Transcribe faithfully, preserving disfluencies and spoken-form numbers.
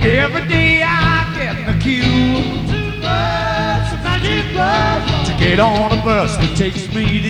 Every day I get in the queue to get on a bus that takes me to